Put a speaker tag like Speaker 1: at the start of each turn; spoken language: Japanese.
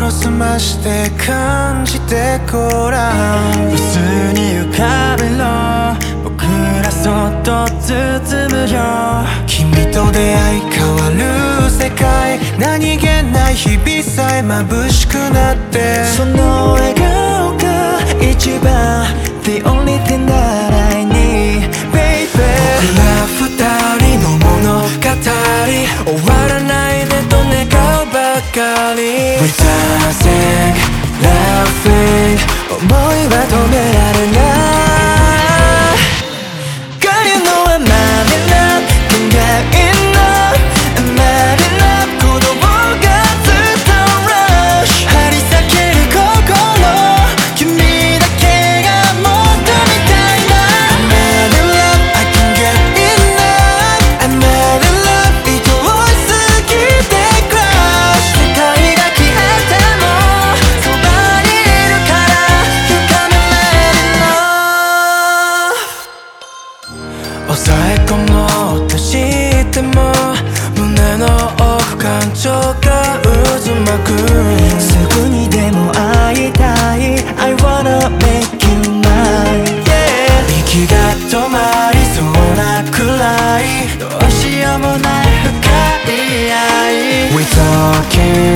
Speaker 1: 心澄まして感じてごらん。
Speaker 2: 薄に浮かべろ、僕らそっと包むよ。
Speaker 1: 君と出会い変わる世界、何気ない日々さえ眩しくなって、
Speaker 2: その笑顔が一番 The only thing that I need, baby。
Speaker 1: 僕ら二人の物語、終わらないでと願うばかり。 We dancing, laughing、 思いは止められない。
Speaker 2: Girl, you know I'm mad in love、 考えenough、 I'm mad in love、 鼓動がずっと rush、 張り裂ける心、君だけがもっと見たいな。
Speaker 1: I'm mad in love, I can't get enough。 I'm mad in love、 愛おしすぎて crush。
Speaker 2: 世界が消えてもそばにいるから You got me mad in love。
Speaker 1: 抑え込もうとしても胸の奥感情が渦巻く。
Speaker 2: すぐにでも会いたい I wanna make you mine、 yeah。
Speaker 1: 息が止まりそうなくらい
Speaker 2: どうしようもない深い愛。
Speaker 1: We talking